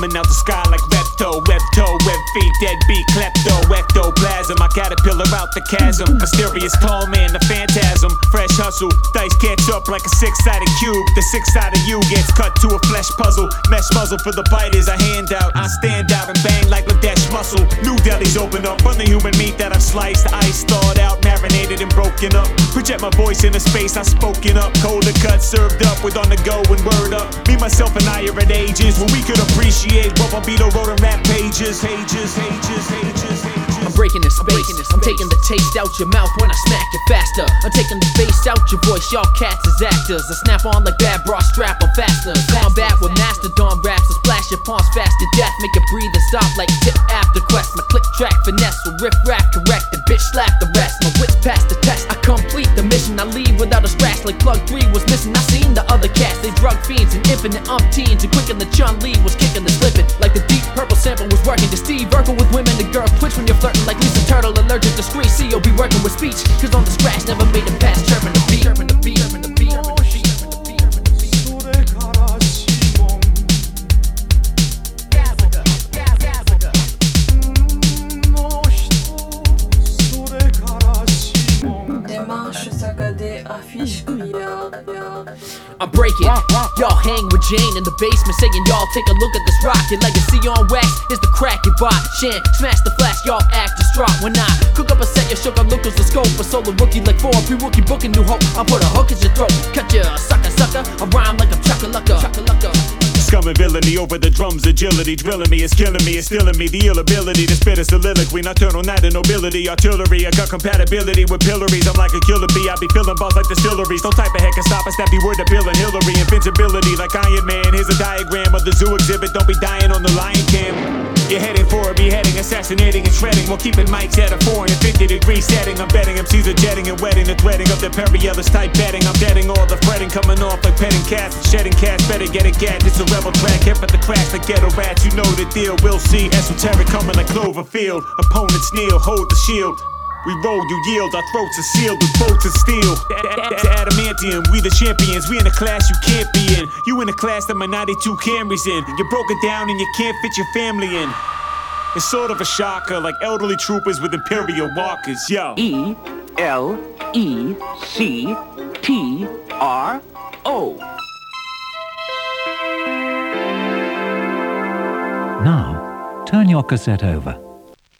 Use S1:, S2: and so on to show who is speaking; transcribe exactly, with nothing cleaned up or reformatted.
S1: coming out the sky like Repto, Webto, web feet, deadbeat, klepto, ectoplasm. I caterpillar out the chasm, mysterious tall man, the phantasm. Fresh hustle, dice catch up like a six-sided cube. The six-sided you gets cut to a flesh puzzle. Mesh muzzle for the biters, I hand out. I stand out and bang like Ladesh muscle. New delis open up from the human meat that I've sliced. Ice thawed out, marinated and broken up. Project my voice into space, I spoken up. Colder cut, served up with on the go and word up. Me, myself and I are at ages when we could appreciate what Bombito wrote on rap pages. Pages, pages, pages, pages.
S2: I'm breaking this space, I'm taking the taste out your mouth when I smack it faster. I'm taking the bass out your voice, y'all cats as actors. I snap on like bad bra strap on faster. Combat with mastodon raps, I splash your palms fast to death. Make it breathe and stop like tip after quest. My click track finesse will riff rap correct. The bitch slap the rest, my wits pass the test. I complete the mission, I leave without a scratch like plug three was missing. I seen the other cats, they drug fiends and infinite umpteens. And quick in the Chun-Li was kicking the slipping. Like the deep purple sample was working. The Steve Urkel with women, the girls twitch when you're flirting. Like Lisa Turtle, allergic to screen. C O be working with speech, cause on the scratch never made it past chirping the beat. Chirping the beat, chirping the beat, chirping the beat. I'm breaking, y'all hang with Jane in the basement saying y'all take a look at this rock. Your legacy on wax is the crack you bought. Shan, smash the flash, y'all act distraught. When I cook up a set, you shook up look as the scope. A solo rookie like four, pre-rookie booking new hope. I'll put a hook at your throat, cut ya sucker sucker. I rhyme like I'm Chuck-a-lucka, Chuck-a-lucka.
S1: Scum and villainy over the drums, agility drilling me, it's killing me, it's stealing me the ill ability to spit a soliloquy, nocturnal night of nobility, artillery. I got compatibility with pillories. I'm like a killer bee, I be feeling balls like distilleries. No type of heck can stop us, that be word of Bill and Hillary. Invincibility like Iron Man. Here's a diagram of the zoo exhibit. Don't be dying on the lion cam. You're heading for a beheading, assassinating and shredding, while keeping mics at a four hundred fifty degree setting. I'm betting M Cs are jetting and wetting the threading of the Perielis type betting. I'm betting all the fretting coming off like petting cats and shedding cats. Better get a gat. It's a rebel track, hip at the cracks like ghetto rats. You know the deal. We'll see esoteric coming like Cloverfield. Opponents kneel, hold the shield. We roll, you yield, our throats are sealed with bolts of steel. To adamantium, we the champions, we in a class you can't be in. You in a class that my ninety-two Camry's in. You're broken down and you can't fit your family in. It's sort of a shocker, like elderly troopers with imperial walkers, yo.
S3: E L E C T R O.
S4: Now, turn your cassette over.